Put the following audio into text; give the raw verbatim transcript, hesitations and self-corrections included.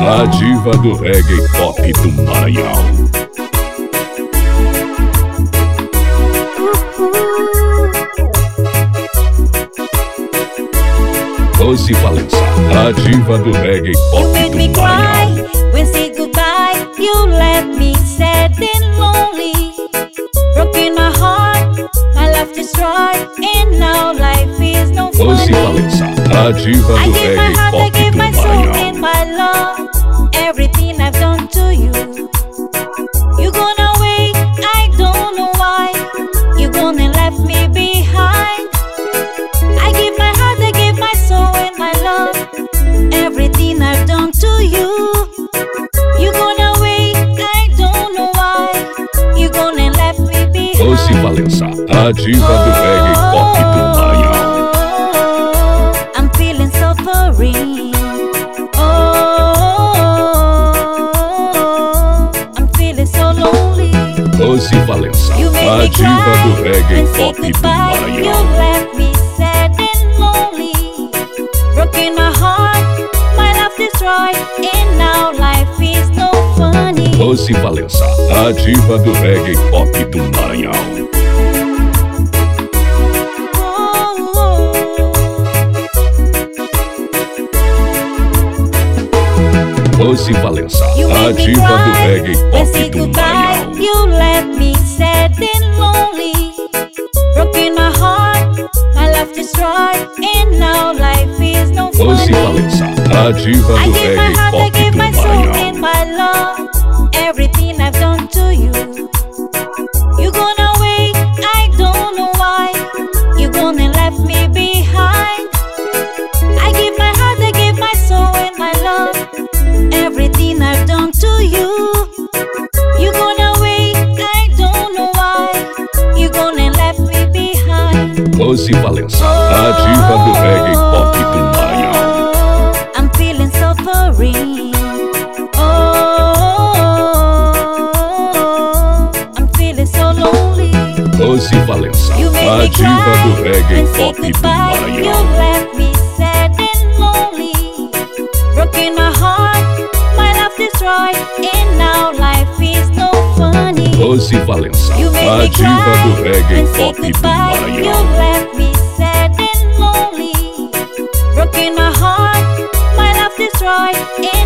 a diva do reggae pop do Maranhão. Rose Valença, a diva do reggae pop You made me do Maranhão. cry when say goodbye. You left me sad and lonely, broken my heart, my life destroyed, and now life is no Rose funny. Valença, a diva I do gave my reggae heart, I pop gave do my soul and Maranhão. my love, everything I've done to you. You gone away, I don't know why. You gone and left me behind. I gave my heart, I gave my soul and my love, everything I've done to you. You gone away, I don't know why. You gone and left me behind. Rose Valença, a diva do reggae pop do Maranhão. I'm feeling suffering. Oh, I'm feeling so lonely. Rose Valença, You made a me diva cry do reggae and say pop do goodbye. You Maranhão. left me sad and lonely, broken my heart, my life destroyed, and now life is no funny. Rose Valença, a diva do reggae pop do Maranhão. Rose Valença, You a made me diva do cry reggae and pop say do goodbye. Maranhão. You left me sad and lonely, broken my heart, my life destroyed, and now life is no Rose funny. Valença, a diva I do gave my reggae heart, I pop gave do my soul Maranhão. and my love, everything I've done to you. You gone away, I don't know why. You gone and left me behind. I gave my heart, I gave my soul and my love, everything I've done to you. You gone away, I don't know why. You gone and left me behind. Rose Valença, a diva do reggae pop do Maranhão. I'm feeling suffering. Oh, I'm feeling so lonely. Rose Valença, You made a me diva do cry reggae and say pop do goodbye. You Maranhão. left me sad and lonely, broken my heart, my life destroyed, and now life is no funny. Rose Valença, You made a me diva do cry reggae and say pop do goodbye. You Maranhão. left me sad and lonely, broken my heart, my life destroyed, and